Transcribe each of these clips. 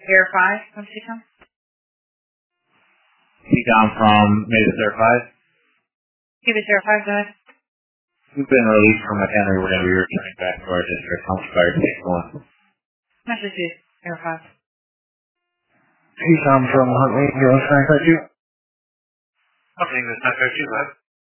Verify. What's he come? He down from Mavis Air 5. Mavis Air 5, go ahead. We've been released from McHenry. We're going to be returning back to our district. House Fire Station 1. Message is Air 5. He's on from Huntley. You're on sign that you? Okay, this is not fair too, bud.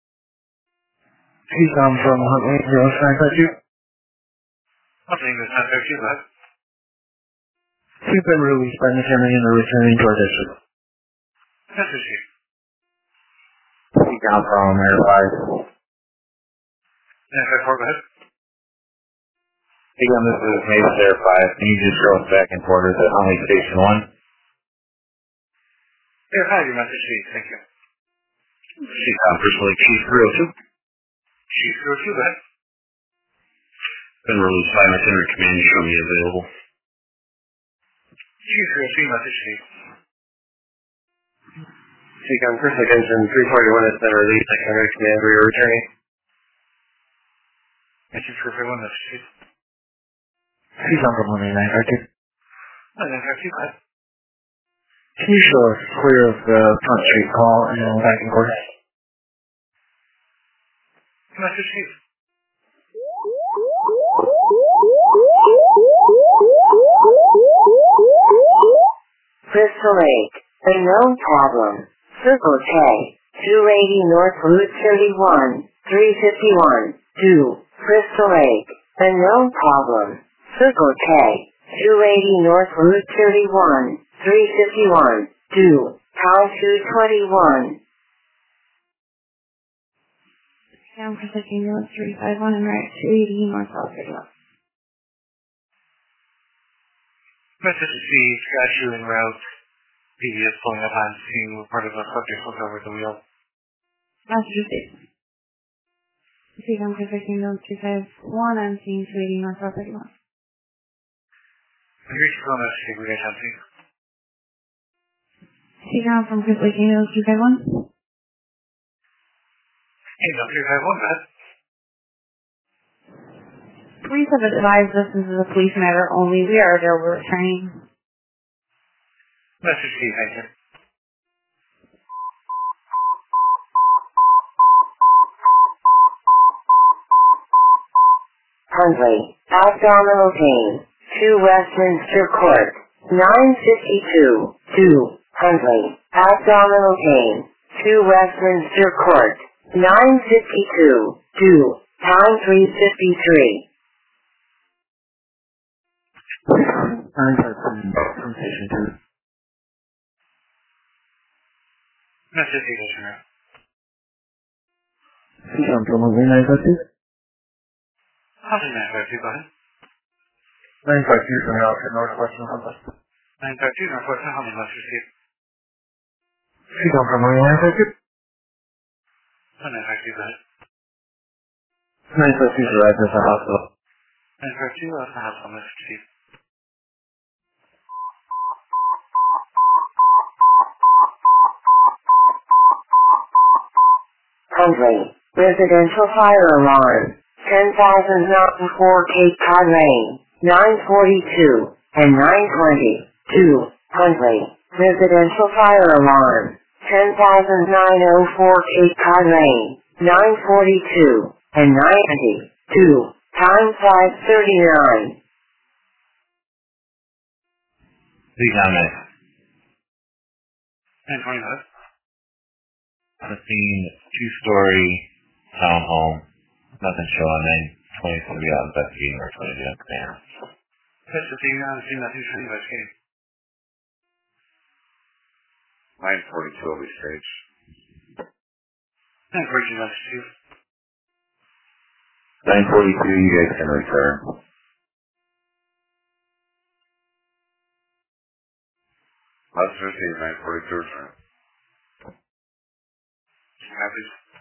He's on from Huntley. You're on sign that you? Okay, this is not fair too, bud. You've been released by McHenry and are returning to our district. Message you. He's down from Air 5. Air 4, go ahead. Again, this is Mavis Air 5. Can you just show us back and forth at Huntley Station 1? Air 5, your message, please. Thank you. She's on personally Chief 302. Chief 302, go ahead. Been released by McHenry. Command show me available. Chief 302, message, please. Seacon, Chris Attention 341 has been released. McHenry Command, we are returning. Chief 341, message, please. He's on from Huntley 952. 952, go ahead. Can you show us clear of the front street call and back and forth? Message, please. Crystal Lake, a known problem. Circle K, 280 North Route 31, 351, 2, Crystal Lake, a known problem. Circle K, 280 North Route 31, 351, 2, Pound 221. Down for second North 351 and right 280 North South 31. Message received, got you en route. PBS pulling up on scene where part of the subject was over the wheel. Message received. Down for second North 351 and scene 280 North South 31. Here's your message, we're going to have to. Down from Chris Lake, 351. Hey, no, 351, bud. Police have advised us this is a police matter only. We are available returning. Message received, thank you. Huntley, abdominal pain, 2 Westminster Court, 952, 2, Huntley, abdominal pain, 2 Westminster Court, 952, 2, time 353. I'm from Station 2. Message received, sir. He's on from Huntley 952. Huntley 952, go ahead. 952 from out at Northwestern Huntley. 952, Northwestern Huntley, message received. He's on from Huntley 952. 952, go ahead. 952 arrived at the hospital. 952, that's the hospital, message received. Huntley, residential fire alarm, 10,000 Mountain 4 Cape Cod Lane, 942 and 920, 2, Huntley, residential fire alarm, 10,904 Cape Cod Lane, 942 and 920, 2, time 539. The comment. 1020, bud. On the scene, 2-story townhome. Nothing showing. 920 going to be out investigating or 20 to be on command. That's the thing on the scene, nothing's really investigating. 942 will be staged. 942, that's 2. 942, you guys can return. Let's receive 942 return. Happy.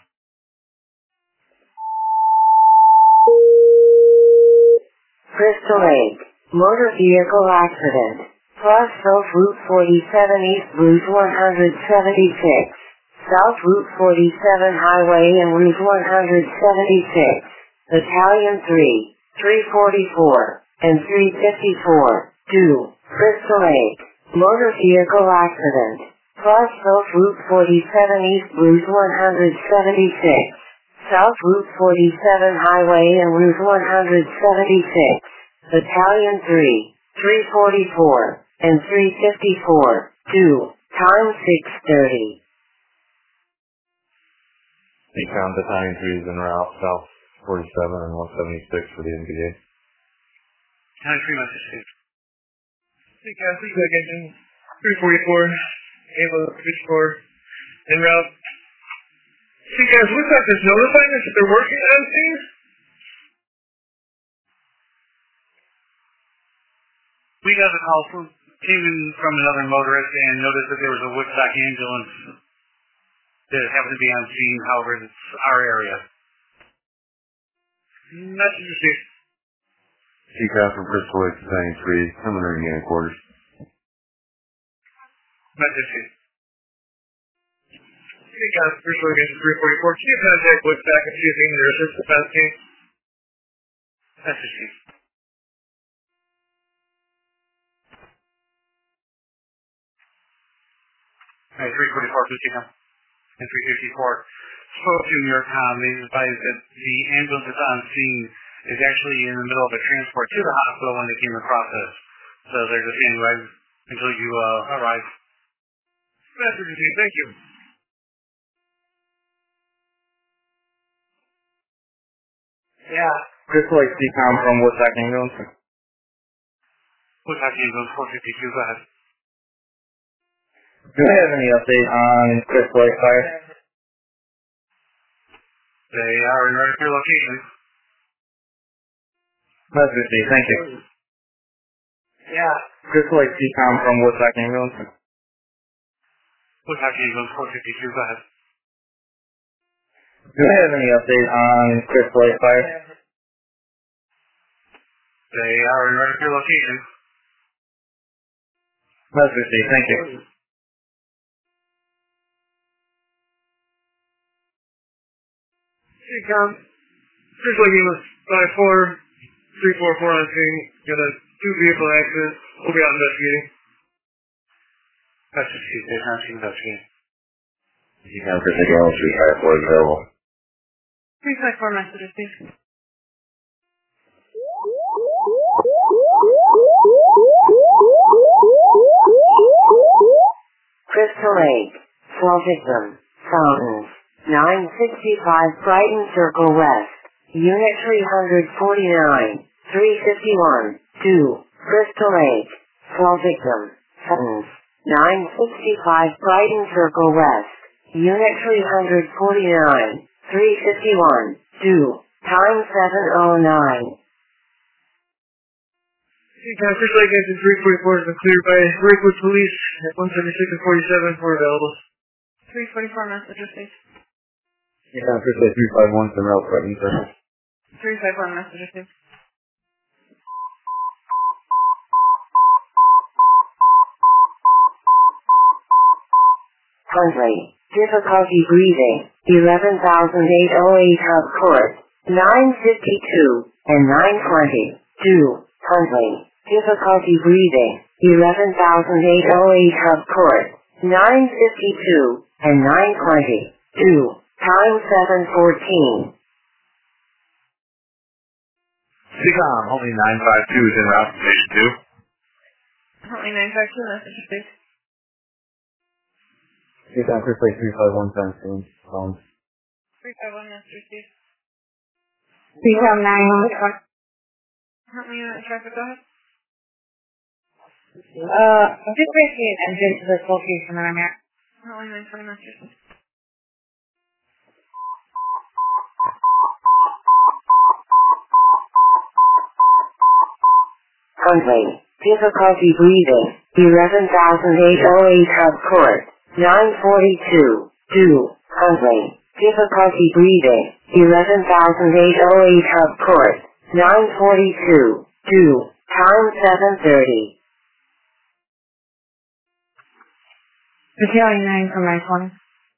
Crystal Lake, motor vehicle accident. Plus South Route 47 East Route 176, South Route 47 Highway and Route 176, Battalion 3, 344, and 354, 2, Crystal Lake, Motor vehicle accident. Cross South Route 47 East Blues 176. South Route 47 Highway and Route 176. Battalion 3, 344, and 354, 2, time 6:30. They found Battalion 3 is en route, South 47 and 176 for the NVA. Battalion 3 message received. Hey guys, we got engine 344, able to reach for en route. See guys, looks like there's notifying us that they're working on scene. We got a call came in from another motorist and noticed that there was a Woodstock ambulance that happened to be on scene, however, it's our area. Message received. Seacraft from Crystal Lake, Battalion 3, preliminary unit quarters. Message received. Hey guys, Crystal Lake, 344. Can you contact Woodstock and see if they need their assistance on scene? Message received. Alright, 344, Luciano. And 354. Spoke to New York Com. They advised that the ambulance that's on scene is actually in the middle of a transport to the hospital when they came across us. So they're just standing by until you arrive. Message received. Thank you. Yeah. Crystal Lake CCOM from Woodstock Ambulance. Woodstock Ambulance 452, go ahead. Do I have any update on Crystal Lake Fire? They are in your location. Message received, thank you. Yeah. Crystal Lake CCOM from Woodstock Ambulance. Woodstock Ambulance 452, go ahead. Do I have any update on Crystal Lake Fire? They are in your location. Message received, thank you. Hey, Com. Crystal Lake Ambulance 54344 on scene. Got a two-vehicle accident. We'll be out investigating. Message received. They're not investigating. Seacraft Crystal Lake 354 is available. 354 message received. Crystal Lake. 12 victim. Fountains. 965 Brighton Circle West. Unit 349. 351. 2. Crystal Lake. 12 victim. Fountains. 965 Brighton Circle West. Unit 349. 351. 2. Time 7:09. Crystal Lake Engine 344 has been cleared by Lakewood Police at 176 and 47 for available. 344 message received. Yeah, Crystal Lake 351 is en route for Brighton Circle. 351 message received. Huntley. Difficulty breathing. 11,808 Hub Court. 952 and 920. 2. Huntley. Difficulty breathing. 11,808 Hub Court. 952 and 920. 2. Time 7:14. Seacom, only 952 is en route to Station 2. Huntley 952 message received. CCOM Crystal Lake 351 17. 351 message received. 319. Huntley traffic, go ahead. Just basically an engine to this location that I'm at. Huntley 920 message received. Huntley. Difficulty breathing. 11,808 Hub Court. 942. 2. Huntley. Difficulty breathing. 11,808 Hub Court. 942. 2. Time 7:30. Battalion 9 from 920.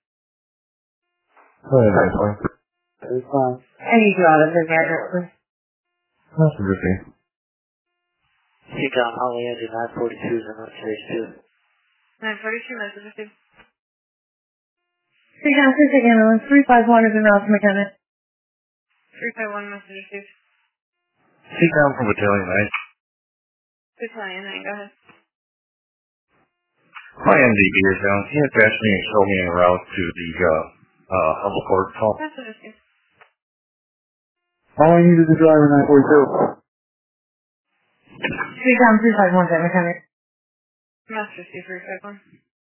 Go ahead, 920. It's fine. I need you out of the gadget, please. Message received. Seacom Holly Engine 942 is in that series too. 942, message received. Seacom 6 ambulance 351 is in Rouse McKenna. 351, message received. Seacom from Battalion 9. Battalion 9, go ahead. My MDB is down. He had passed me and showed me en route to the Humble Court call. Message received. All I need is a driver 942. Seacom 351 at McKenna. Message received, 351.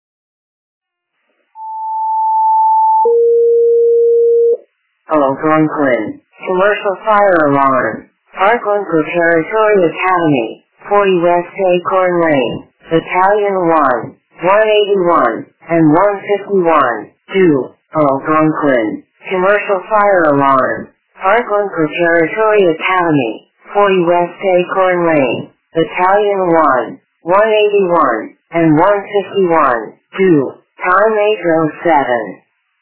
Hello, Brooklyn. Commercial fire alarm. Parkland Preparatory Academy, 40 West Acorn Lane, Battalion 1, 181, and 151, do. Hello, Brooklyn. Commercial fire alarm. Parkland Preparatory Academy, 40 West Acorn Lane, Battalion 1, 181, and 151, do. Time 8:07.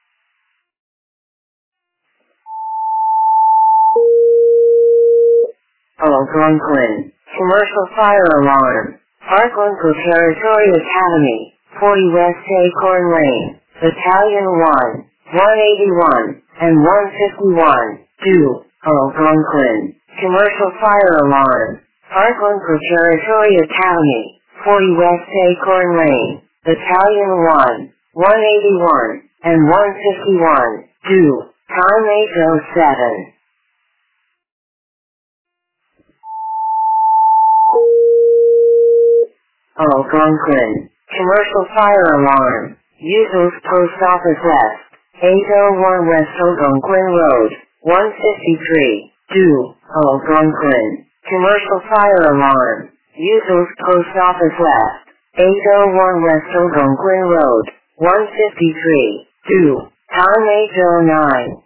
Hello, Brooklyn. Commercial fire alarm. Parkland Preparatory Academy, 40 West Acorn Lane, Battalion 1, 181, and 151, do. Hello, Brooklyn. Commercial fire alarm. Parkland Preparatory Academy, 40 West Acorn Lane, Battalion 1, 181, and 151, do. Time 8:07. Hello, Brooklyn. Commercial fire alarm. Users Post Office West. 801 West Algonquin Road. 153. Do. Hello, Brooklyn. Commercial fire alarm. Users Post Office West. 801 West Algonquin Road. 153. Do. Time 8:09.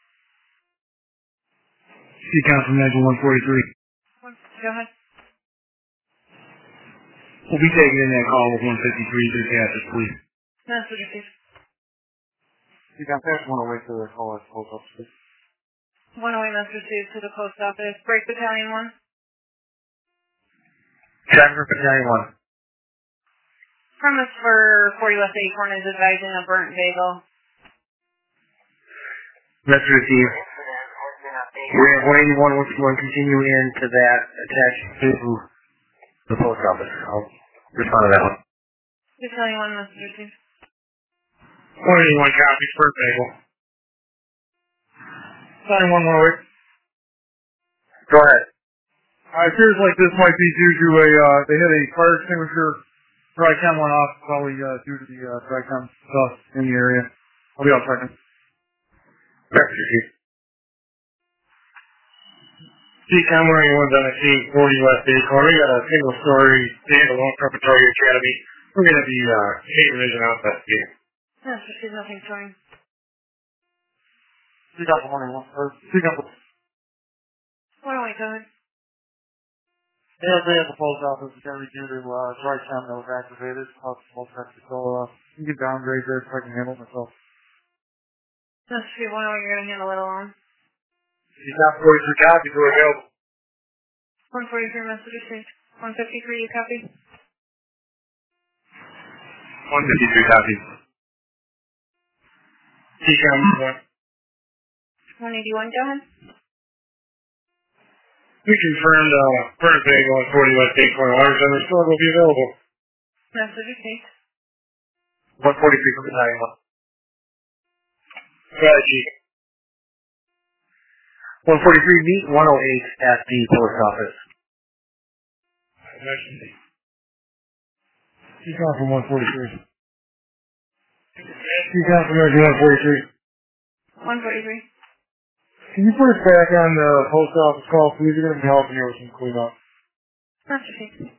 Seacom from Engine 143. Go ahead. We'll be taking in that call with 153 to the Catholic Police. Message received. Seacom pass 108 to the call at post office. 108, message received to the post office. Break Battalion 1. Driver Battalion 1. Premise for 40 West Acorn is advising a burnt bagel. Message received. We're at 181, which one continue into that attached to the post office. I'll respond to that one. Battalion 1, message received. 181 copies per bagel. Sign 108. Go ahead. It appears like this might be due to they hit a fire extinguisher. Dry-chem went off, probably due to the dry-chem dust in the area. I'll be out checking. Message received. Seacom, where anyone's on the scene, 40 West Acorn. We got a single-story standalone preparatory academy. We're going to be state revision out that day. Message received, nothing showing. Seacom for 181. Seacom for... 108, go ahead. Yeah, they at the post office is going to be due to dry-chem that was activated. So you can downgrade there so I can handle it myself. Message received, 108, you're going to handle it alone. Seacom 43 copies are available. 143, message received. 153, you copy? 153 copies. Seacom 1. 181, go ahead. We confirmed burnt bagel on 40 West Acorn Water Center store will be available. Message received. 143 from Battalion 1. Go ahead, Chief. 143 meet 108 at the post office. Seacom from 143. Seacom from Engine 143. 143. Can you put us back on the post office call, please? You're going to be helping here with some cleanup. Message received.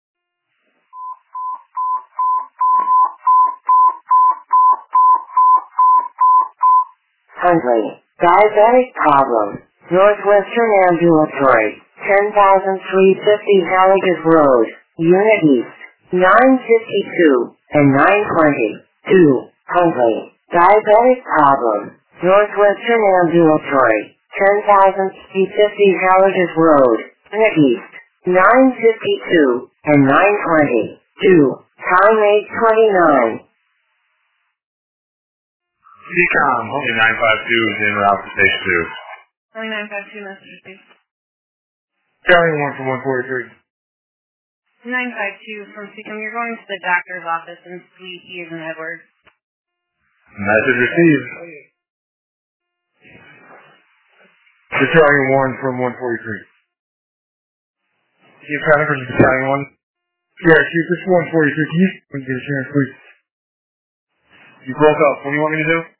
Huntley. Diabetic problem. Northwestern Ambulatory. 10,350 Halligas Road. Unit East. 952 and 920. 2. Huntley. Diabetic problem. Northwestern Ambulatory. 10,350 Halligas Road. Unit East. 9:52, and 9:20. 2. Time 8:29. CCOM, only 952 is en route to station 2. Only 952, message received. Charlie 1 from 143. 952 from CCOM. You're going to the doctor's office in Suite E as in Edward. Message received. To Charlie 1 from 143. You trying to go to Charlie 1? Yeah, Chief, this is 143. Can you get a chance, please? You broke up. What do you want me to do?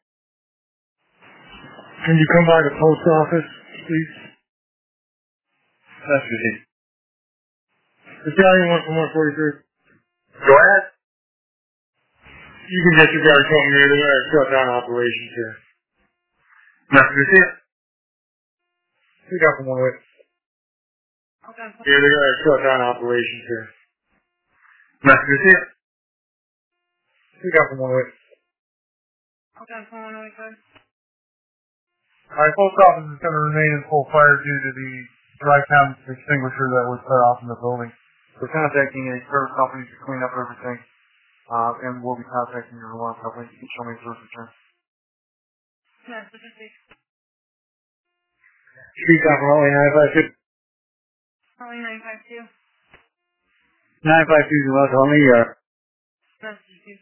Can you come by the post office, please? That's good. To Charlie 1 from 143. Go ahead. You can get your guys home here. They're going to shut down operations here. Message received. Pick up from 1 way. Okay. Yeah, they're going to shut down operations here. Message received. Pick up from 1 way. Okay, phone 105. Alright, post office is going to remain in full fire due to the dry chem extinguisher that was set off in the building. We're contacting a service company to clean up everything, and we'll be contacting your alarm company to show me service return. Message received. Speak up from only 952. Only 952. 952 is about to only Message received.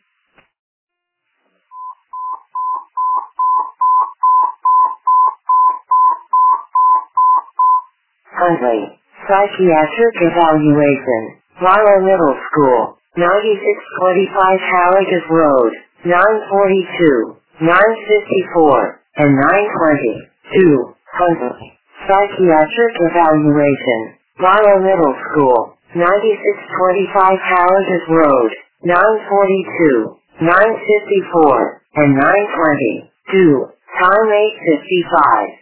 Huntley. Psychiatric Evaluation. Marlow Middle School. 9645 Halligas Road. 942, 954, and 920. 2. Huntley. Psychiatric Evaluation. Marlow Middle School. 9625 Halligas Road. 942, 954, and 920. 2. Time 8:55.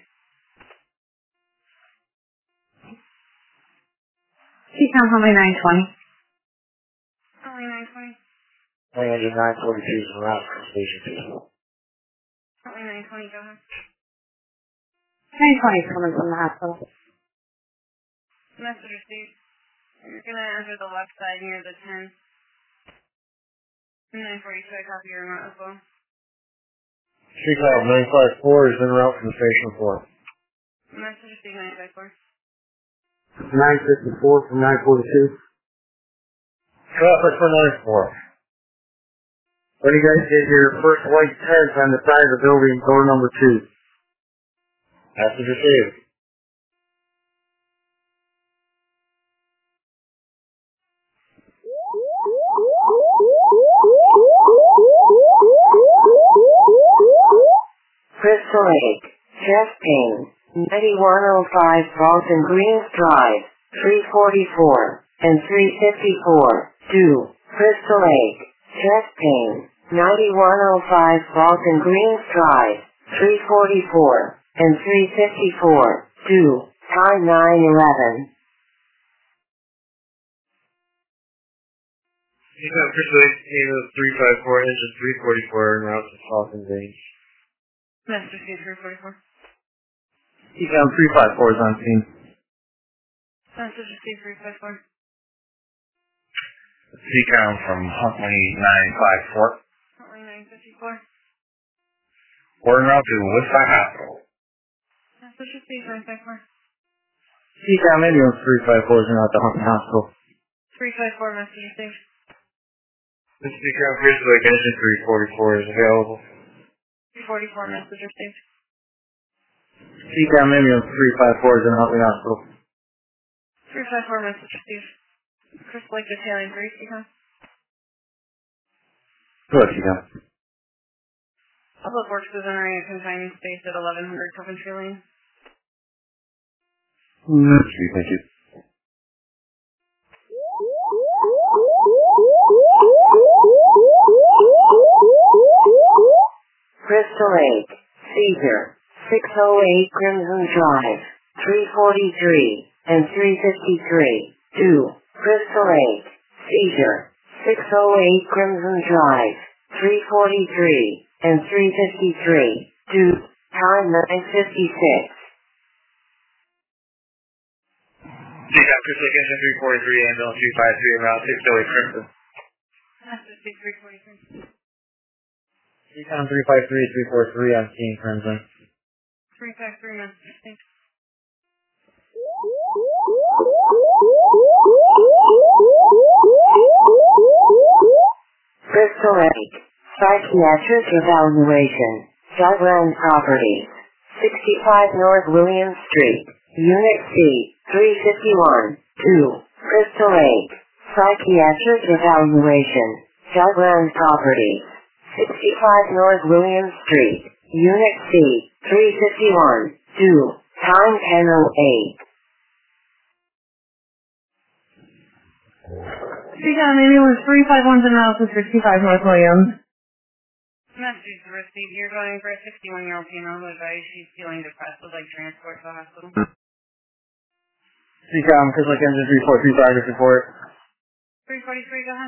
CCOM only 920. Only 920. Landing 942 is around from station 2. Only 920, go ahead. 920 is coming from the hospital. Message received. You're going to enter the left side near the 10. And 942, I copy your remote as well. Speak out 954 is en route from station 4. Message received 954. 954 from 942. Traffic for 94. When you guys get your first white tent on the side of the building, door number 2. Message received. Crystal Lake. Chest pain. 9105 Walton Greens Drive. 344 and 354. 2. Crystal Lake. Chest pain. 9105 Walton Greens Drive. 344 and 354. 2. Time 9:11. You got Crystal Lake, 354, engine 344, en route to Falcon Range. Message received 344. Econ 354 is on scene. Message received 354. CCOM from Huntley 954. Only 954. We're en route to Woodside Hospital. Message received 954. Econ ambulance 354 is en route to Huntley Hospital. 354, message received. This is Econ Crystal Lake, engine 344 is available. 344, message received. Econ ambulance 354 is in Huntley Hospital. 354, message received. Crystal Lake Battalion 3, CCOM. Good, Econ. Public Works is entering a confinement space at 1100 Coventry Lane. Thank you. Crystal Lake. Seizure. 608 Crimson Drive. 343 and 353. 2. Crystal Lake. Seizure. 608 Crimson Drive. 343 and 353. 2. Time 9:56. CCOM Crystal Lake Engine 343, ambulance 353, around 608 Crimson. Message 343. CCOM 353, 343 on scene, Crimson. 353 message. Thanks. Crystal Lake, psychiatric evaluation, Jugland Properties, 65 North William Street, Unit C, 351, 2, Crystal Lake, psychiatric evaluation, Jugland Properties, 65 North William Street, Unit C, 351, 2, time 10:08. CCOM ambulance 351's analysis for 25 North Williams. Message received. You're going for a 61-year-old female who advised she's feeling depressed, would like transport to the hospital. CCOM Crystal Lake Engine 3435 is report. 343, go ahead.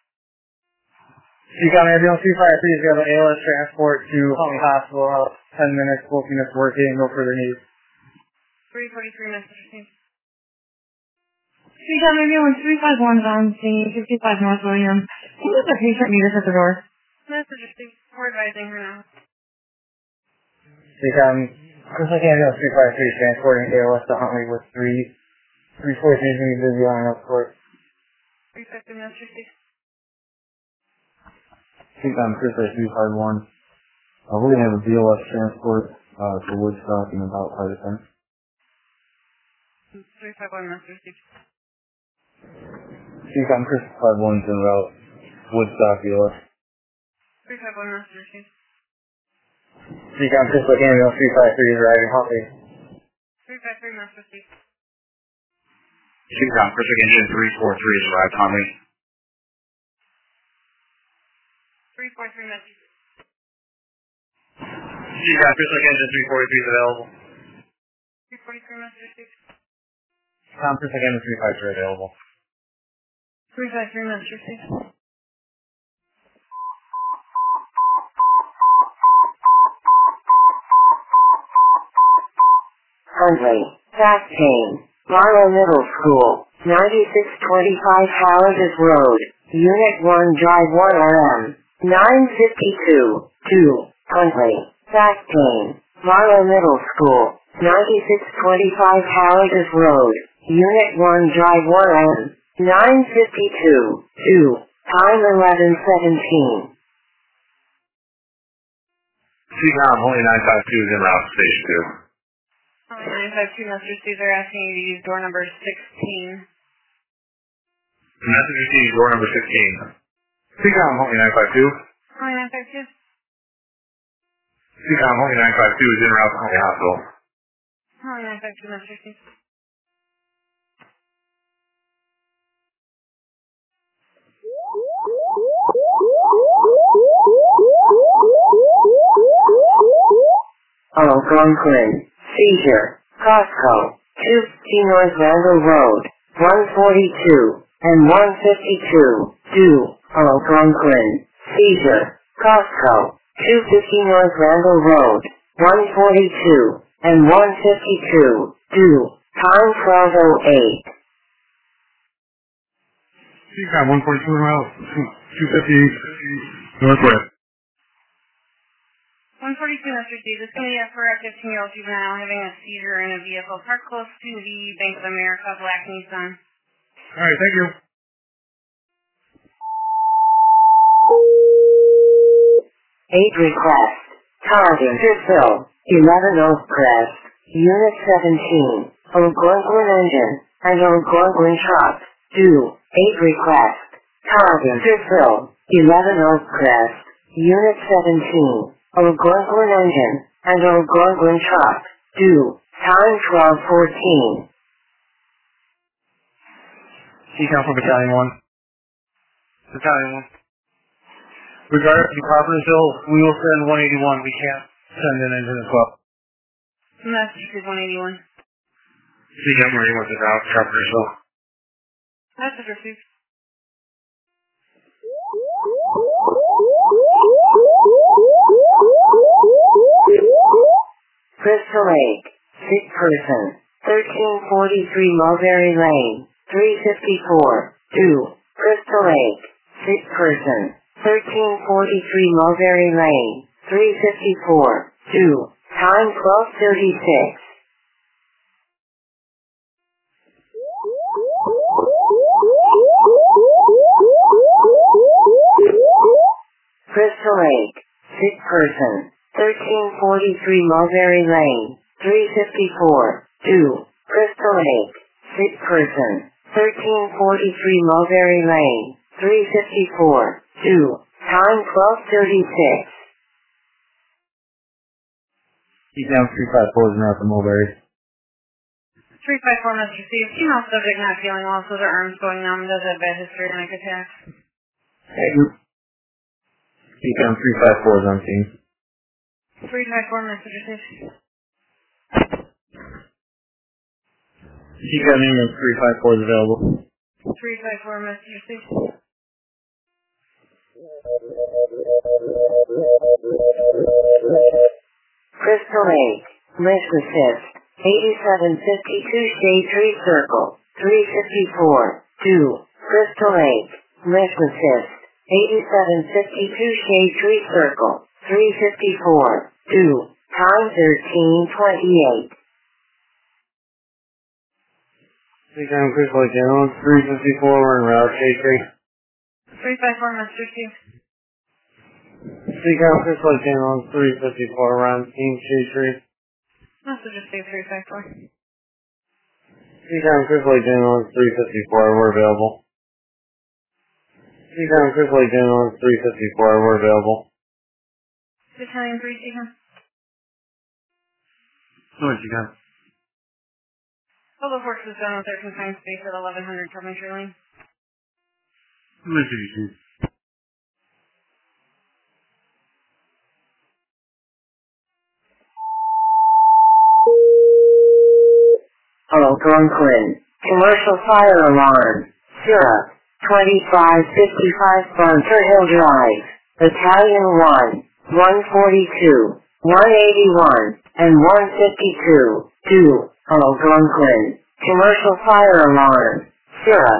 CCOM ambulance 353 is going to ALS transport to Huntley Hospital. 10 minutes, wokeness working, no further needs. 343 message received. CCOM ambulance 351's on scene, 55 North Williams. He has a patient meet us at the door. Message received. We're advising her now. CCOM Crystal Lake ambulance 353 transporting ALS to Huntley with 343 is going to be busy on an escort. 350 message received. CCOM Crystal Lake 351. We're going to have a BLS transport to Woodstock in about 5 to 10. 351 message received. CCOM Crystal 51's en route. Woodstock BLS. 351 message received. CCOM Crystal Lake ambulance 353 is arriving Huntley. 353 message received. CCOM Crystal Lake Engine 343 is arrived Huntley. 343 message received. CCOM Crystal Lake Engine 343 is available. 343 message received. CCOM Crystal Lake Engine 353 is available. 353 message received. Huntley, back pain, Marlow Middle School, 9625 Howard's Road, Unit 1 Drive 1RM, 952, 2, Huntley, back pain, Marlow Middle School, 9625 Howard's Road, Unit 1 Drive 1M, 952, 2, time 11:17. CCOM Huntley 952 is en route to Station 2. 952 message received. They're asking you to use door number 16. Message received, door number 16. CCOM Huntley 952. Huntley 952. CCOM Huntley 952 is en route to Huntley Hospital. Huntley 952 message received. Algonquin, seizure, Costco, 250 North Randall Road, 142, and 152, due, Algonquin, seizure, Costco, 250 North Randall Road, 142, and 152, due, time 12:08. CCOM 142 en route, 250 Northwest. 142 message received. This is going to be for a 15-year-old juvenile having a seizure in a vehicle parked close to the Bank of America black Nissan. Alright, thank you. Aid request. Target Fill, 11 Oak Crest, Unit 17, Algonquin Engine, and Algonquin Truck, due, aid request. Target Fill, 11 Oak Crest, Unit 17, Algonquin Engine, and Algonquin Truck, due, time 12:14. CCOM for Battalion 1. Battalion 1. Regarding Coppersville, we will send 181. We can't send an engine as well. Message is 181. CCOM 181 is out, Coppersville. Message received. Crystal Lake, sick person, 1343 Mulberry Lane, 354, 2, Crystal Lake, 6 person. 1343 Mulberry Lane, 354, 2, time 12:36. Crystal Lake, 6 person. 1343 Mulberry Lane, 354, 2, Crystal Lake, 6 person. 1343 Mulberry Lane, 354, 2, time 12:36. Keep down 354 is north of Mulberry. 354 Mr. Steve. Female subject not feeling well, so their arms going numb. Does have bad history of panic attacks. Hey, keep down 354 is on scene. 354 Mr. Steve. Keep down ambulance 354 is available. 354 Mr. Steve. Crystal Lake, Mission Assist, 8752 Shade Tree Circle, 354, 2, Crystal Lake, Mission Assist, 8752 Shade Tree Circle, 354, 2, time 13:28. Keep down Crystal Lake ambulance 354, we're en route, Shade Tree. 354 Mr. Steve. Speak out Crystal Lake ambulance 354, around scene, Shade Tree. Mr. Steve 354. Speak out Crystal Lake ambulance 354, we're available. Speak out Crystal Lake ambulance 354, we're available. Battalion 3 Stephen. What you got? All the work is done with 13 times space at 1100 Coventry Lane. What did you do? Hello, Brooklyn. Commercial fire alarm. Sierra, 2555 Bunker Hill Drive. Battalion 1, 142, 181, and 152. 2. Hello, Brooklyn. Commercial fire alarm. Sierra,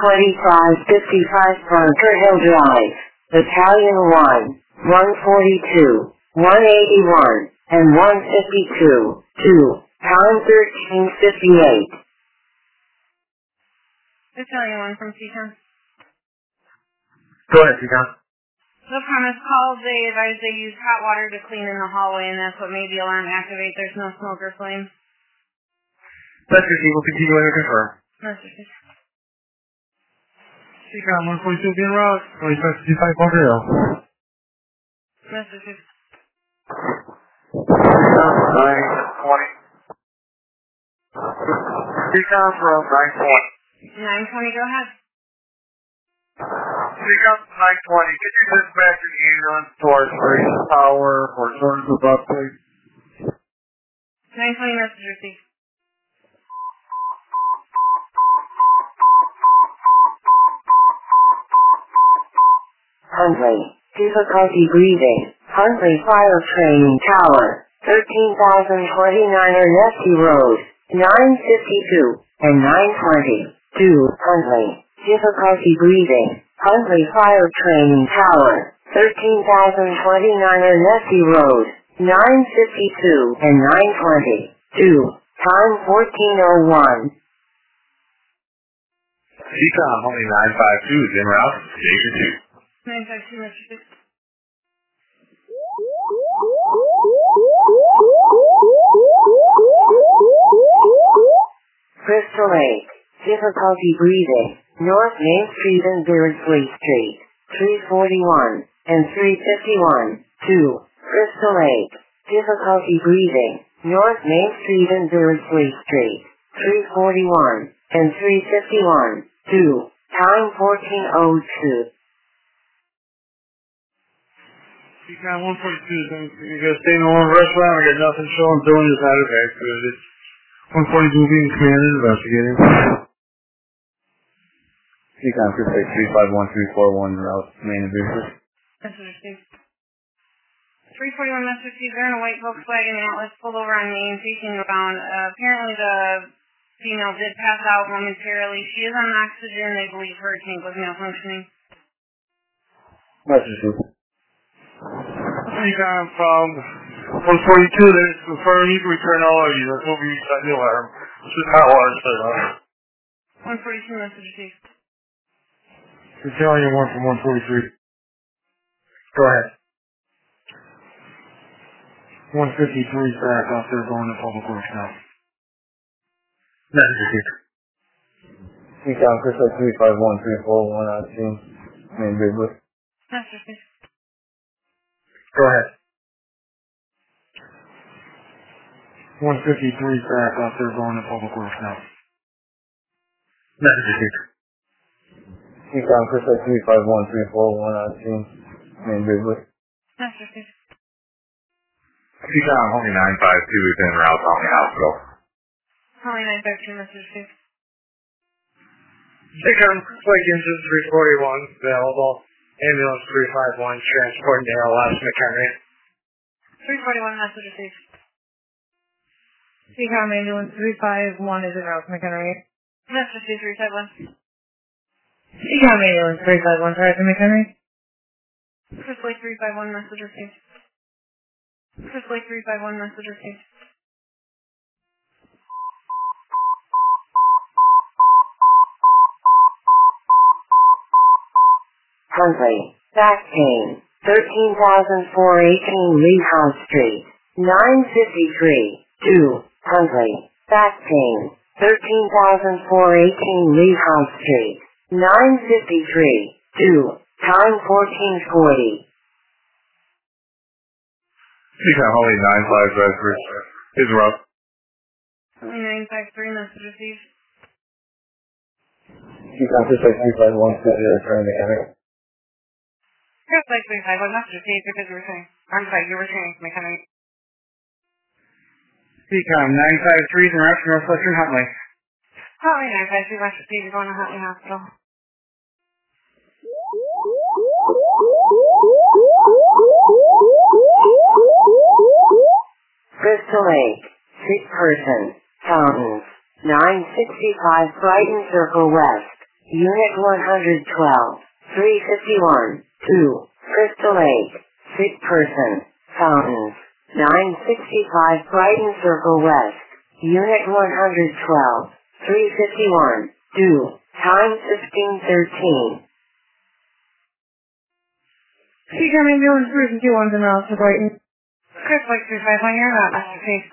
2555 Bunker Hill Drive. Battalion 1, 142, 181, and 152. 2. Time 13:58. Battalion 1 from Seacon. Go ahead, Seacon. The premise called, they advised they use hot water to clean in the hallway, and that's what made the alarm activate. There's no smoke or flame. That's your team. We'll continue under confirm. Mr. Steve. Seacon 142 being route. 2555 Bunker Hill. Mr. Steve. 920. Seacon from 920. 920, go ahead. Seacon 920. Could you dispatch an ambulance to our station tower for service above, please? 920, Mr. Steve. Huntley, difficulty breathing. Huntley Fire Training Tower, 13,029 Ernesty Road, 952 and 920. 2. Huntley, difficulty breathing. Huntley Fire Training Tower, 13,029 Ernesty Road, 952 and 920. 2. Time 14:01. Seacon only 952 is en route to Station 2. 952, Mr. Steve. Crystal Lake, difficulty breathing. North Main Street and Beardsley Street, 341 and 351. 2. Crystal Lake, difficulty breathing. North Main Street and Beardsley Street, 341 and 351. 2. Time 14:02. Seacon 142 you guys stay in the one restaurant. I got nothing showing. Doing is not okay. It's 142 being commanded, investigating. Seacon 351341 route, main and business. Mr. Steve. 341 Mr. Caesar in a white Volkswagen Atlas pulled over on Main facing northbound. Apparently the female did pass out momentarily. She is on oxygen. They believe her tank was malfunctioning. Massachusetts. Anytime from 142, there's confirm you can return all of you. That's what we set the alarm. This is hot water set up. 142 message received. Battalion 1 from 143. Go ahead. 153 back out there going to public works now. Message received. Recon Chris 351341 on scene. Main Bigwood. Message received. Go ahead. 153 back out there going to public works now. Message received. Recon Chris 351341 on scene. Main Bigwood. Message received. Recon Homie 952 is en route on the hospital. Holly 952 message received. Recon Flight Engine 341 available. Ambulance 351 transporting to Alaska McHenry. 341 message received. Recon Ambulance 351 is in route to McHenry. Message received 351. Recon Ambulance 351 sorry to McHenry. Chris Lake 351 message received. Chris Lake 351 message received. Huntley, back pain, 13,418 Lee House Street, 953, 2, Huntley, back pain, 13,418 Lee House Street, 953, 2, time 1440. Recon Homie 953 is rough. Holly 953 message received. Recon Chris 3513 returning to McHenry. Chris Lake 351 message received because you were saying. I'm sorry, you were saying McHenry. Recon 953 is in route to Northwestern Huntley. Holly 953 message received. You're going to Huntley Hospital. Crystal Lake, sick person, fountains, 965 Brighton Circle West, Unit 112, 351, 2, Crystal Lake, sick person, fountains, 965 Brighton Circle West, Unit 112, 351, 2, time 1513. Recon Ambulance 351 is in route to Brighton. Chris Lake 351, you're not message received.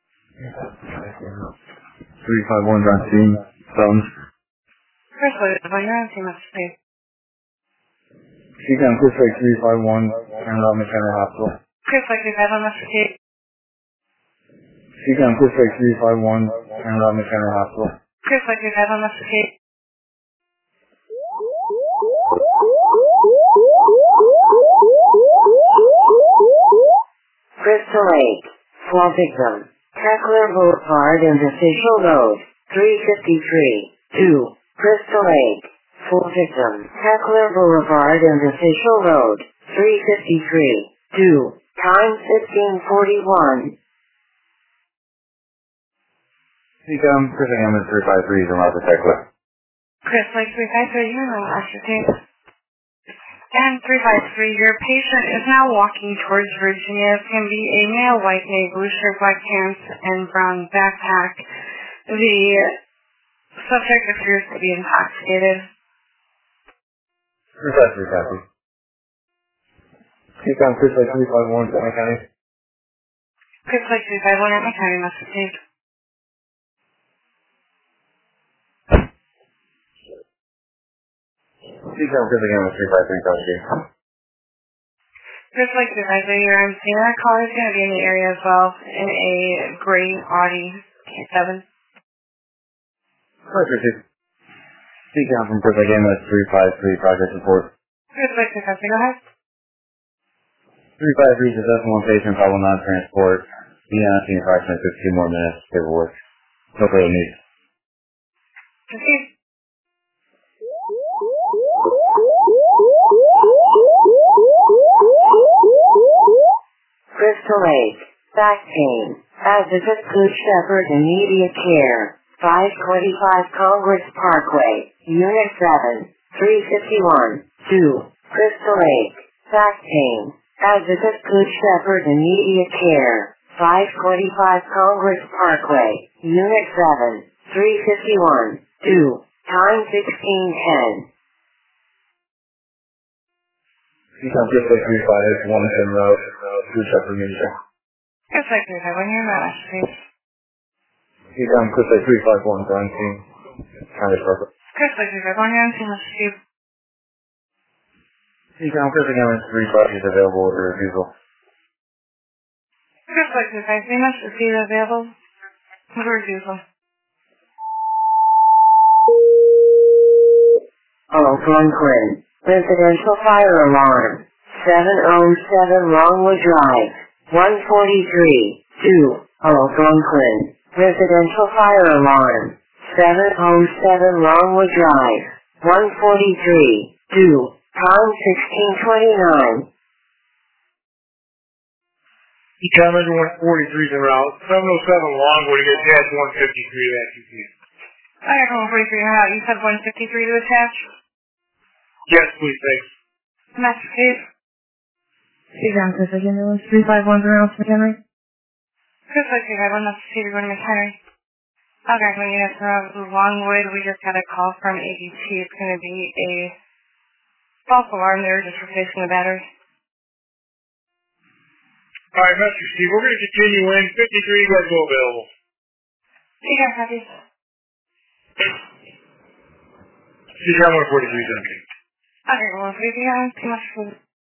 351 on scene. Phones. Chris Lake 351, you're on scene message received. Recon Chris 351 and on McHenry Hospital. Chris Lake 351 message received. Recon Chris 351 and on McHenry Hospital. Chris Lake 351 message received. Crystal Lake, 4 victim, Heckler Boulevard and Official Road, 353, 2, Crystal Lake, 4 victim, Heckler Boulevard and Official Road, 353, 2, time 1541. Recon Chris Ambulance 353 is in route to Heckler. Chris Lake 353, you're not message received. And 353, your patient is now walking towards Virginia. It's going to be a male, white male, blue shirt, black pants, and brown backpack. The subject appears to be intoxicated. Precisely, copy. Recon Chris 351 to McHenry. Chris Lake 351 at McHenry must received. Recon Chris Ambulance 353 Country. Chris Lake 353, your MC. That caller is going to be in the area as well in a gray Audi Q7. First received. Recon from Chris Ambulance 353 Project Report. Chris Lake 353, go ahead. 353 successful one patient, problem non-transport. Be on scene approximately 15 more minutes. Paperwork. No further needs. Proceed. Crystal Lake, back pain, Advocate Good Shepherd Immediate Care, 525 Congress Parkway, Unit 7, 351, 2, Crystal Lake, back pain, Advocate Good Shepherd Immediate Care, 525 Congress Parkway, Unit 7, 351, 2, time 1610. Decon Crystal 35 110 Road, Good Shepherd Unit. Crystal 35, when you're not, please. Decon Crystal 351 Quarantine, Congress Parkway. Crystal 35, when you're on scene, Steve. Decon Crystal 35 is available for refusal. Crystal 35, we must receive available for refusal. Oh, Franklin. Residential fire alarm. 707 Longwood Drive. 143. 2. Oh, Franklin. Residential fire alarm. 707 Longwood Drive. 143. 2. Time 1629. Decon 143 is en route. 707 Longwood to get attached 153 at QP. I got 143 out. You said 153 to attach? Yes, please, thanks. Master Case. Decon Crystal Ambulance 351 around McHenry. Crystal 35, Master City, going to McHenry. Okay, when you guys know Longwood, we just got a call from ADT. It's going to be a false alarm. They were just replacing the battery. Alright, Master Steve, we're going to continue in. 53, you guys go available. You guys happy? Decon 143 is empty. Okay, well, if you have too much food.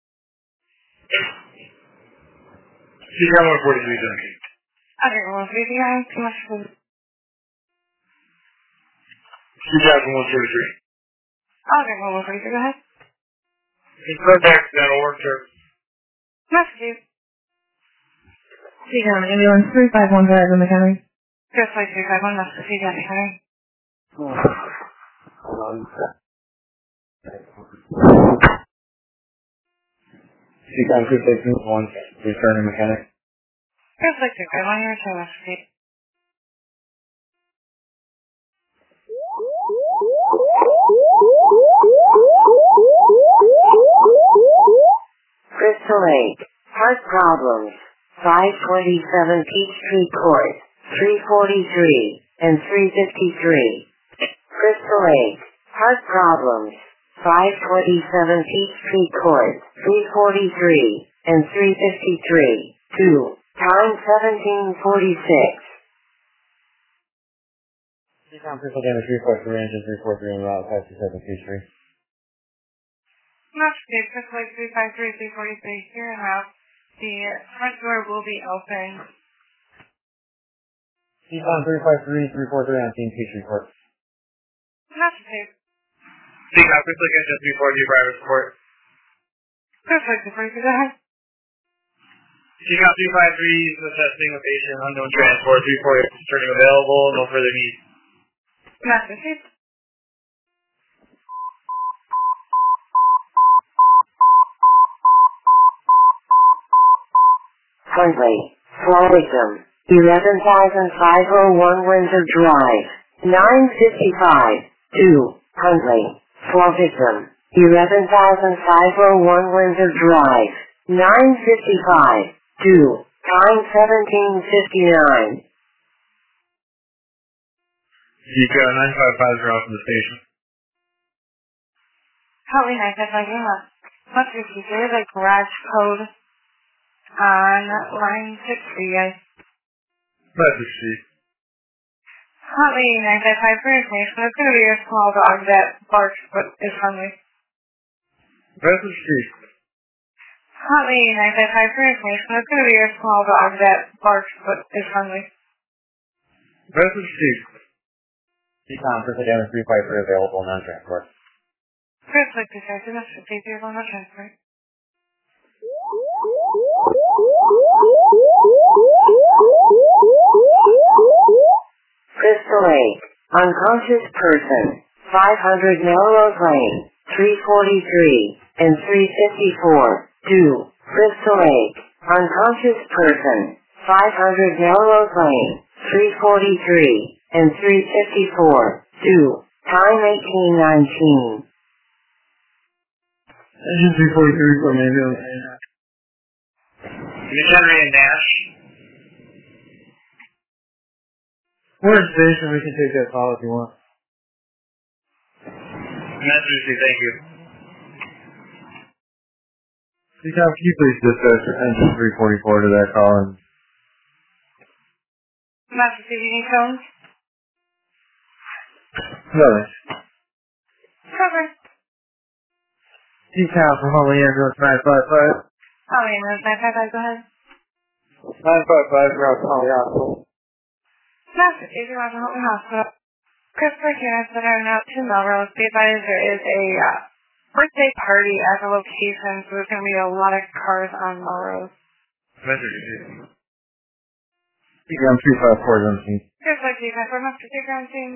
Decon 143 is empty. Okay, well, if you have too much food. Decon 143. Okay, well, if you go ahead. Confirmed accidental work service. Master Case. Decon Ambulance 351 Drive McHenry. Crystal 351, Master City, McHenry. Decon Crystal 351, returning mechanic. Crystal 351, your return, Master City. Crystal Lake, heart problems. 527 Peachtree Court, 343 and 353. Crystal Lake, heart problems. 527 Peachtree Court, 343 and 353. 2. Time 1746. Decon Crystal Damage 343 engine 343 en route 527 Peachtree. Master Case, Crystal Lake 353, 343, here and out. The front door will be open. Decon 353 343 on Team Peachtree Court. Master Case. Decon Crystal engine 340 driver support. Crystal Lake 343, go ahead. Decon 353 is assessing a patient unknown transport 348 turning available, no further need. Master Case. Huntley, Flow Victim, 11,501 Windsor Drive, 955. 2. Huntley, Flow Victim, 11,501 Windsor Drive, 955. 2. Time 1759. Decon 955 is out from the station. Huntley 955, Master Case, there is a garage code on line 6 for you guys. Master Steve. Huntley 955 for information. It's going to be a small dog that barks but is hungry. Master Steve. Huntley 955 for information. It's going to be a small dog that barks but is hungry. Master Steve. Decon Crystal Damage 353 available non-transport. Crystal Lake 353, Master Case, you're on the transport. Crystal Lake, unconscious person, 500 Melrose Lane, 343 and 354. 2. Crystal Lake, Unconscious person, 500 Melrose Lane, 343, and 354, 2, time 1819. Engine 343 from ambulance. McHenry and Nash. We're in station, we can take that call if you want. Massachusetts, thank you. Can you please dispatch engine 344 to that call and... Massachusetts, you need phones? No, thanks. Cover. Decal for Holy Ambulance 955. Oh, wait, no, 955, go ahead. 955, route to Holy Hospital. Massachusetts, you're on the Hilton Hospital. Christopher Cannon Center, now to Melrose. Be advised there is a birthday party at the location, so there's going to be a lot of cars on Melrose. Massachusetts. Decal 354 is on the scene. Here's my G5 for Massachusetts ground team.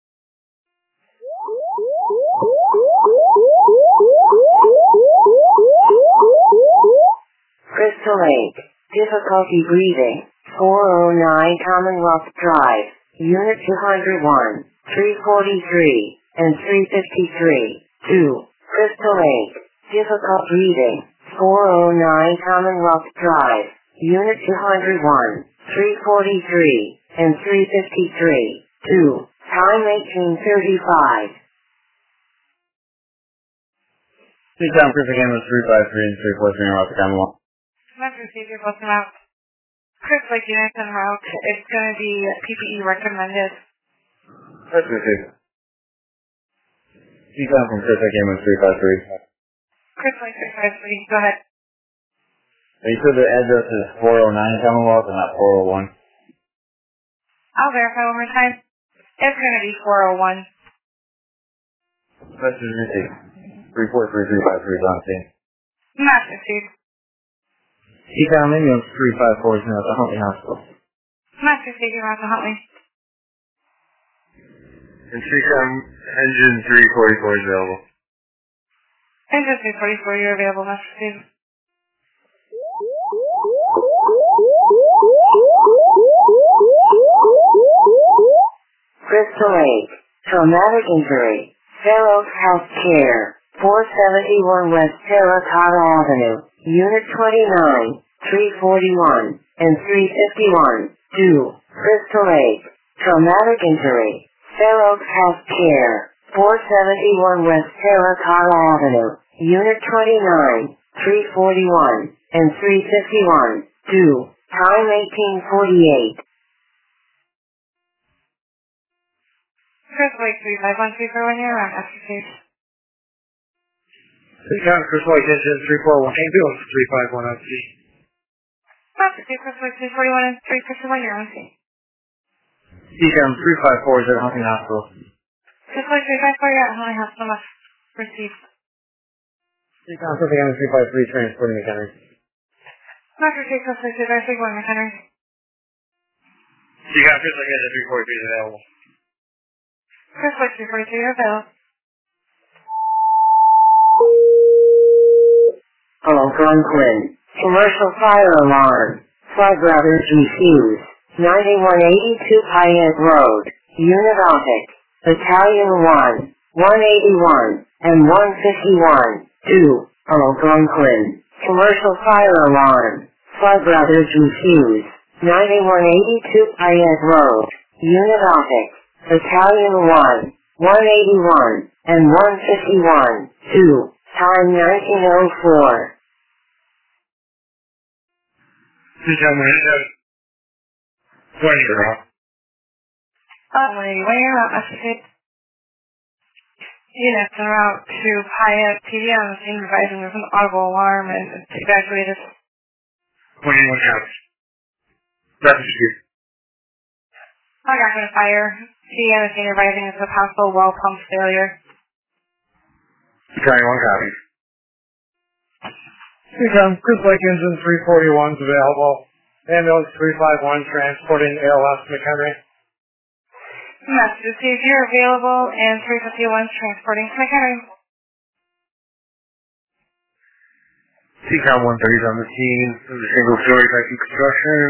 Crystal Lake, difficulty breathing, 409 Commonwealth Drive, Unit 201, 343, and 353, 2, Crystal Lake, difficult breathing, 409 Commonwealth Drive, Unit 201, 343, and 353, 2, time 1835. Decal Perfect Ambulance 353 and 343 route to Commonwealth. Massachusetts, you're both out. Chris Lake units en route. It's going to be PPE recommended. Massachusetts. Decal from Perfect Ambulance 353. Chris Lake 353, go ahead. You said the address is 409 Commonwealth and not 401? I'll verify one more time. It's going to be 401. Massachusetts. 343-353 is on scene. Massachusetts. Decal Ambulance 354 is now at the Huntley Hospital. Massachusetts, you're on the Huntley. And Decal Engine 344 is available. Engine 344, you're available, Massachusetts. Crystal Lake, traumatic injury, Fair Oaks Health Care, 471 West Terracotta Avenue, Unit 29, 341, and 351, 2, Crystal Lake, traumatic injury, Fair Oaks Health Care, 471 West Terracotta Avenue, Unit 29, 341, and 351, 2, time 1848. Chris Lake 351 for 1 year on Massachusetts. Decal Crystal Lake Engine 341, Ambulance 351 on C. Massachusetts, Chris Lake 341 and 351, you're on C. Decal 354 is at Huntley Hospital. Chris Lake 354, you're at Huntley Hospital, must receive. Decal Perfect Ambulance 353 transporting McHenry. Massachusetts, Chris Lake 351, McHenry. Decal Crystal Lake Engine 343 is available. Chris Lake 342, you're available. Algonquin, commercial fire alarm, Flag Brothers refuse, 9182 Payette Road, Unit Optic, Battalion 1, 181, and 151, 2, Algonquin, commercial fire alarm, Flag Brothers refuse, 9182 Payette Road, Unit Optic, Battalion 1, 181, and 151, 2, time 1904. Decal Marina. 20 girl. 181, you're on Massachusetts. Units en route to Payette PD on the scene advising there's an audible alarm and it's evacuated. 21 counts. Massachusetts. Algonquin fire. PD on the scene advising it's a possible well pump failure. 21 copies. Decal Crystal Lake Engine 341 is available. Ambulance 351 transporting ALS McHenry. Massachusetts, you're available and 351 transporting McHenry. CCOM 130's on the scene. This is a single-story type of construction.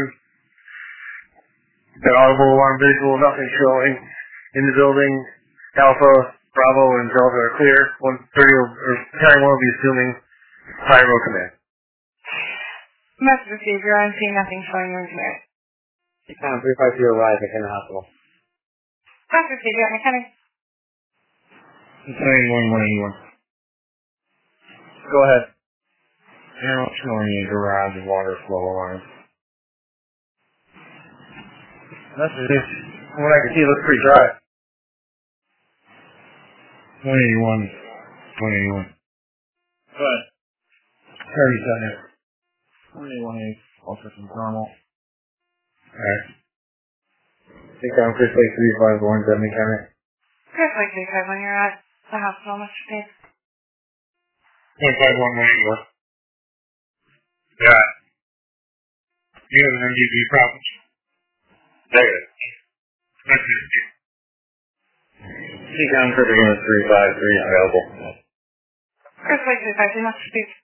The audible alarm visual, nothing showing in the building. Alpha, Bravo, and Delta are clear. 130 will be assuming pyro command. Message received. You're on scene. Nothing showing you in command. CCOM 350 arrived at the hospital. Message received. You're on McKinney. It's 91-181. Go ahead. Arrow showing you garage and water flow alarm. That's it. From what I can see, it looks pretty dry. 181. 181. Go ahead. 37. 181. Also some normal. Alright. Take down Chris Lake 351, Devin County. Chris Lake 351. You're at the hospital. Message received. 151-181. Yeah. You have an MDB problems? Negative. CCOM Perfect Unit 353 available. Chris Lake 353. Message received.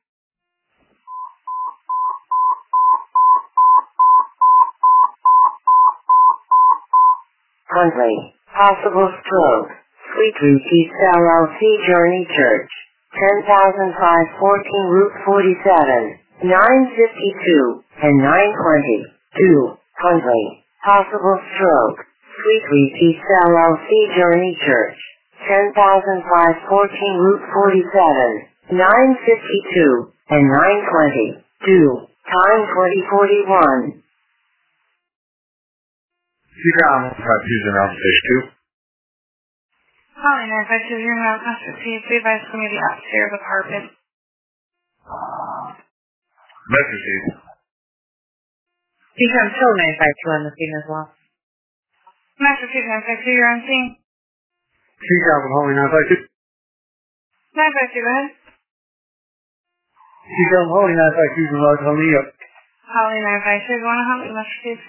Huntley, possible stroke. Sweet Repeats LLC Journey Church. 10,514 Route 47, 952 and 920. 2. Huntley, possible stroke. Sweet Repeats LLC Journey Church. 10,514 Route 47, 952 and 920. 2. Time 2041. CCOM 5 Alpha Stage 2. Calling 952. You're now message received. Be advised to me the upstairs apartment. Message received. CCOM still 952 on the scene as well. Message received. 952. You're on scene. CCOM from Holy 952. 952. Go ahead. CCOM Holy 952 from Large Homie up. Calling 952. Going to Huntley. Message received.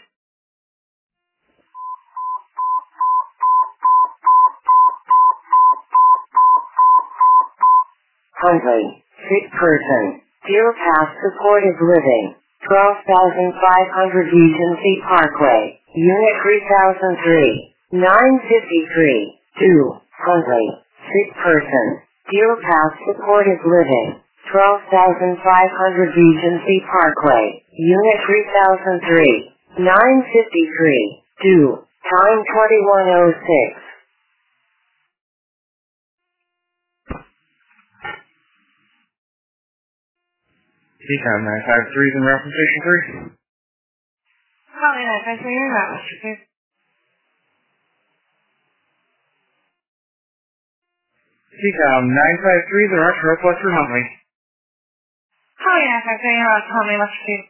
Huntley, sick person. Deer Pass Supportive Living. 12,500 Regency Parkway. Unit 3003. 953. 2. Huntley, sick person. Deer Pass Supportive Living. 12,500 Regency Parkway. Unit 3003. 953. 2. Time 2106. CCOM 953 is in reference station 3. Calling 952. You're not message received. CCOM 953 is in reference Northwest for Huntley. Calling 952. You're on Huntley. Message received.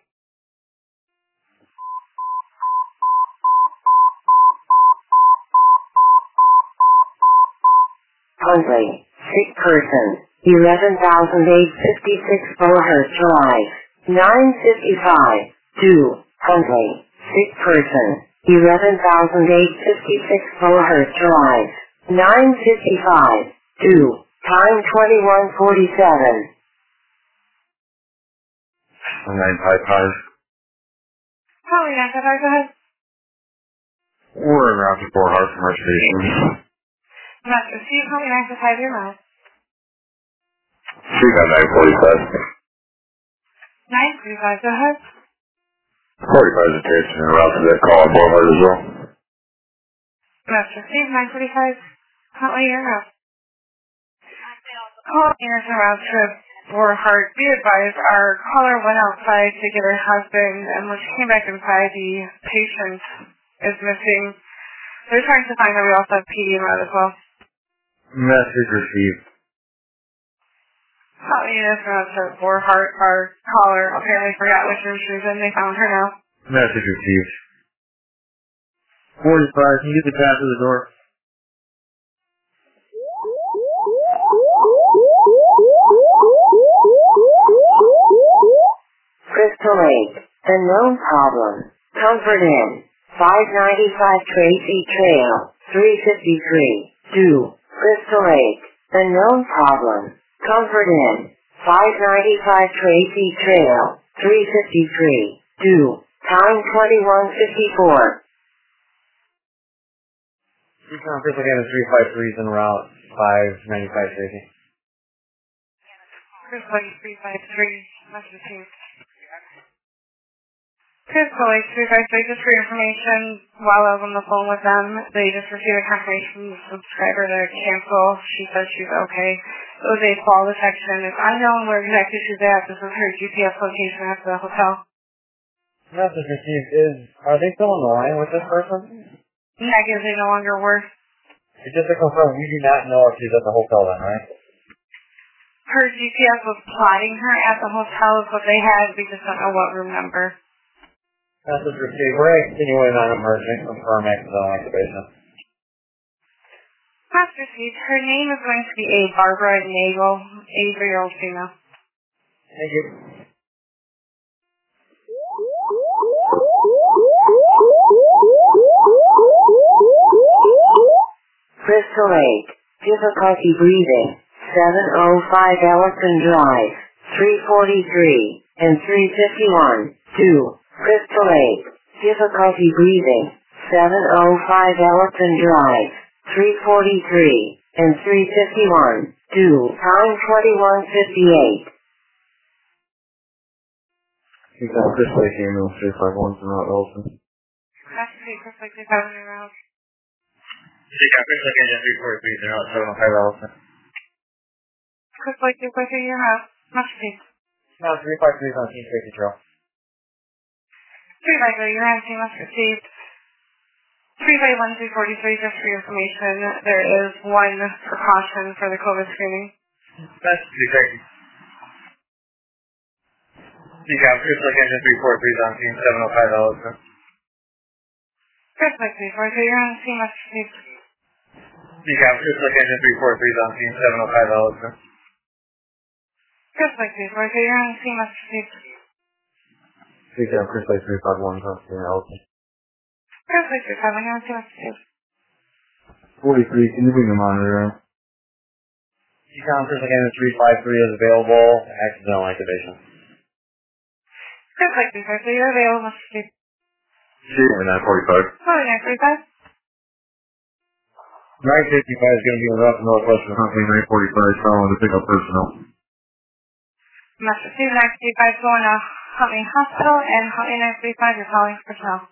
Huntley, sick person. 11,856 Bohurst Drive. 955. 2. Huntley, sick person. 11,856 Bohurst Drive. 955. 2. Time 2147. 955. Calling 955. Go ahead. We're in route to Fort Hart from our station. Message received. Calling 955. You're live. CCOM 945. 935. Go ahead. 45 is attached and route to that call on Fort Hart as well. Message received. 945. Huntley. You're live. Calling is a round trip for Hart. Be advised, our caller went outside to get her husband, and when she came back inside, the patient is missing. They're trying to find her. We also have PD in route as well. Message received. Calling is a round trip for Hart. Our caller apparently forgot which room she was in. They found her now. Message received. 45, can you get the pass to the door? Crystal Lake, the known problem. Comfort Inn, 595 Tracy Trail, 353. 2. Crystal Lake, the known problem. Comfort Inn, 595 Tracy Trail, 353, due, time 21:54. Recon Crystal Cannon 353 is en route, 595 Tracy. Crystal Lake 353, must receive. Crystal Lake 353, just for your information, while I was on the phone with them, they just received a confirmation from the subscriber to cancel. She said she's okay. It was a fall detection. It's unknown where exactly she's at. This is her GPS location at the hotel. Message received are they still on the line with this person? Negative, they no longer work. It's just to confirm, we do not know if she's at the hotel then, right? Her GPS was plotting her at the hotel is what they had. We just don't know what room number. Message received. We're continuing on emerging. Confirm accidental activation. Must receive. Her name is going to be A. Barbara Nagel, 83-year-old female. Thank you. Crystal Lake, difficulty breathing, 705 Ellison Drive, 343 and 351, 2. Crystal Lake, difficulty breathing, 705 Ellison Drive, 343 and 351, 2. Time 21:58. He's on Crystal Lake Ambulance 351 from Route Ellison. Must receive. Crystal Lake 351 around. Recon Crystal Lake Engine 343 from Route 705 Ellison. Crystal Lake 353, your house. Must receive. Now 353 is on Team Safety Trail. 353, your house. You must receive. 351, 343, just for your information, there is one precaution for the COVID screening. That's 350. Recon Crystal Lake Engine 343 is on Team 705 Ellison. Crystal Lake 343, your house. You must receive. Recon Crystal Lake Engine 343 is on Team 705 Ellison. Crystal Lake 343, your house. You must receive. Recon Crystal Lake 351 is on Team Ellison. Crystal Lake 351, your house. You must receive. 43, can you bring the monitor in? Recon Crystal Lake Engine 353 is available. Accidental activation. Crystal Lake 353, you're available. Must receive. Shooting 945. 945. 955 is going to be in route to Northwestern Company 945 following the pickup personnel. Must receive. 955 going to Huntley Hospital and Huntley 935, you're calling for personnel.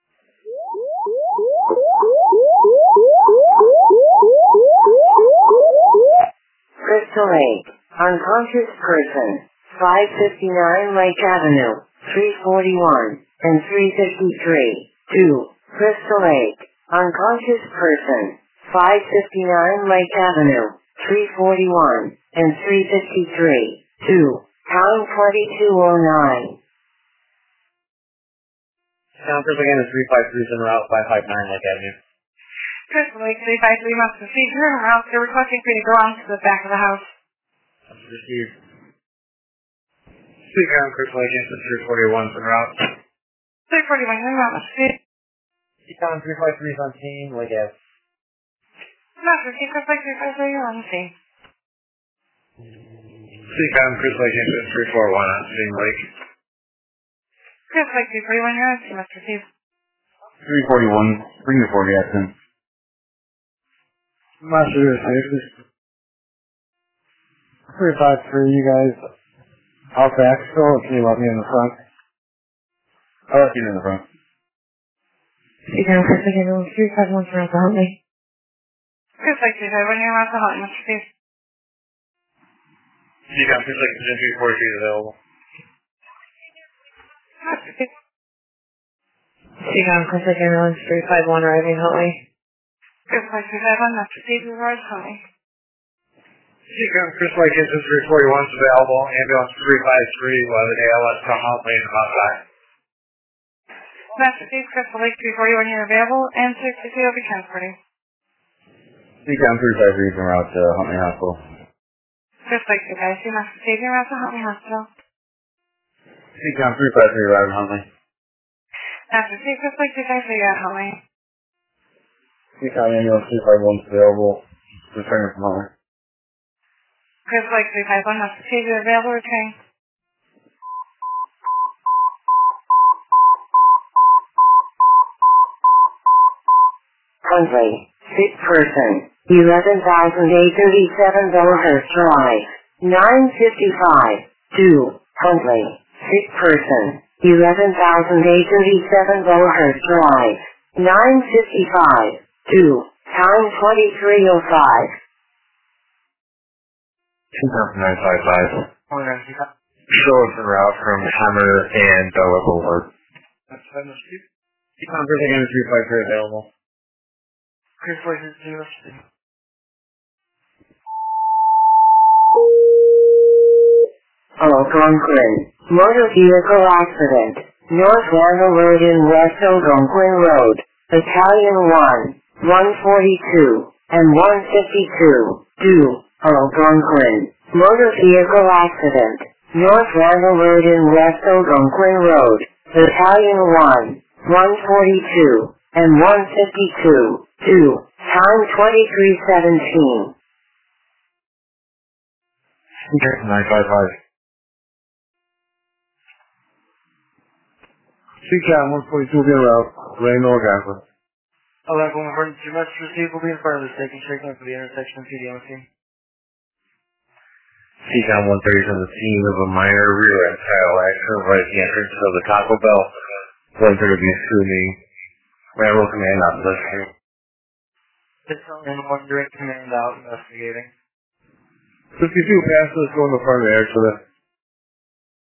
Crystal Lake, unconscious person, 559 Lake Avenue, 341 and 353, 2. Crystal Lake, unconscious person, 559 Lake Avenue, 341 and 353, 2. Time 22:09. Sound Crystal again is 353 is en route 559 Lake Avenue. Crystal Lake 353 must receive her en route. They're requesting for you to go on to the back of the house. Received. Recon Crystal Lake Engine 341 is en route. 341, en route, must receive. Recon 353 is on team Lake Ave. Must receive. Crystal Lake 353, you're on the scene. Recon Crystal Lake Engine 341 on team Lake. Crystal Lake 341, you're on the scene. Must receive. 341, bring the 40 X in. Master, this is 353, you guys out back still, or can you let me in the front? I'll let you in the front. Recon Crystal Lake Ambulance 351 for Alpha Huntley. Crystal Lake 351, you're on the Huntley. Must receive. Recon Crystal Lake Engine 343 is available. Must receive. Recon Crystal Lake Ambulance 351 arriving Huntley. Crystal Lake 351, must receive. You're on Huntley. Recon Crystal Lake Engine 341 is available. Ambulance 353 will have an ALS come out late and outside. Must receive. Crystal Lake 341, you're available, and 660 will be transporting. Recon 353 is en route to Huntley Hospital. Crystal Lake 353, must receive. You're on to Huntley Hospital. Recon 353 arriving Huntley. Must receive. Crystal Lake 353, you're at Huntley. Recon Ambulance 351 is available. Returning from Huntley. Chris Lake 351, that's the Savior available return. Huntley, sick person, 11,837 Bellhurst Drive, 955, 2, Huntley, sick person, 11,837 Bellhurst Drive, 955, 2, time 2305. 2,955. Oh, yeah, you got Show us en route from Hammer and Bella Boulevard. that's fine. Let's keep Everything in the 353 available. Chris Lake is University. Algonquin, motor vehicle accident, North Randall Road in West Algonquin Road, Battalion 1, 142, and 152, 2, Algonquin, motor vehicle accident, North Randall Road in West Algonquin Road, Battalion 1, 142, and 152, 2, time 2317. 955. CCAT 142 will be en route. Rain Algonquin. Algonquin, emergency message received will be in front of the station, checking for the intersection of PDMC. CCAT 130 is on the scene of a minor rear end tile accident right at the entrance of the Taco Bell. 130 will be assuming Railroad Command opposition. This and one direct command out investigating. 52 passes going to the front of the air to the